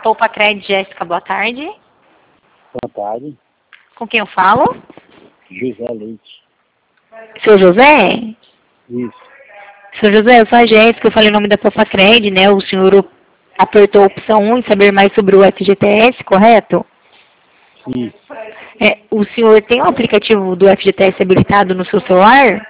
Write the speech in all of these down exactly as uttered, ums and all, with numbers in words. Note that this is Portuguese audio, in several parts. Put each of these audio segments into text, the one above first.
Poupa Crédito, Jéssica, boa tarde. Boa tarde. Com quem eu falo? José Leite. Seu José? Isso. Seu José, eu sou a Jéssica, eu falei o nome da Poupa Crédito, né? O senhor apertou a opção um em saber mais sobre o F G T S, correto? Isso. É, o senhor tem o aplicativo do F G T S habilitado no seu celular?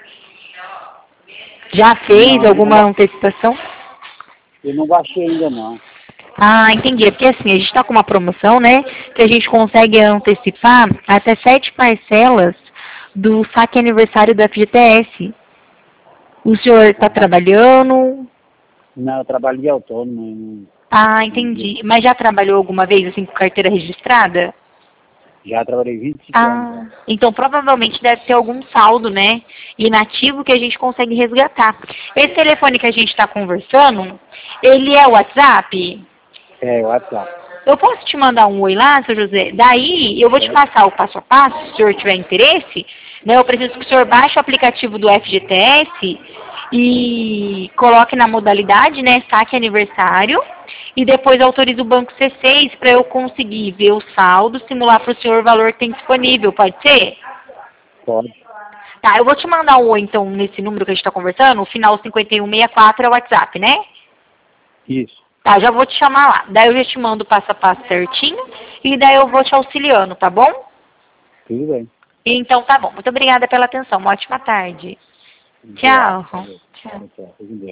Já fez Não, alguma não, antecipação? eu não baixei ainda não. Ah, entendi. É porque assim, a gente está com uma promoção, né? Que a gente consegue antecipar até sete parcelas do saque aniversário do F G T S. O senhor está Ah, trabalhando? não, eu trabalho de autônomo. eu não- Ah, não- entendi. Mas já trabalhou alguma vez assim com carteira registrada? Já trabalhei vinte e cinco anos. Ah, então provavelmente deve ter algum saldo, né? Inativo que a gente consegue resgatar. Esse telefone que a gente está conversando, ele é o WhatsApp? É, o WhatsApp. Eu posso te mandar um oi lá, seu José? Daí eu vou te É, passar o passo a passo, se o senhor tiver interesse. Né? Eu preciso que o senhor baixe o aplicativo do F G T S e coloque na modalidade, né, saque aniversário. E depois autorize o banco C seis para eu conseguir ver o saldo, simular para o senhor o valor que tem disponível, pode ser? pode. Tá, eu vou te mandar um oi então nesse número que a gente está conversando, o final cinquenta e um sessenta e quatro é o WhatsApp, né? Isso. Tá, já vou te chamar lá. Daí eu já te mando o passo a passo certinho e daí eu vou te auxiliando, tá bom? Tudo bem. Então tá bom. Muito obrigada pela atenção. Uma ótima tarde. Obrigado. Tchau. Tchau. Tchau, tchau. Fique bem.